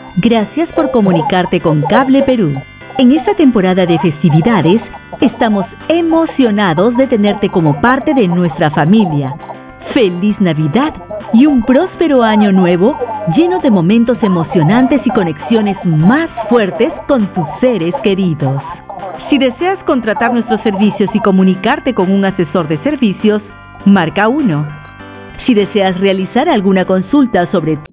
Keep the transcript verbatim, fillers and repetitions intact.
Gracias por comunicarte con Cable Perú. En esta temporada de festividades, estamos emocionados de tenerte como parte de nuestra familia. ¡Feliz Navidad y un próspero año nuevo lleno de momentos emocionantes y conexiones más fuertes con tus seres queridos! Si deseas contratar nuestros servicios y comunicarte con un asesor de servicios, marca uno. Si deseas realizar alguna consulta sobre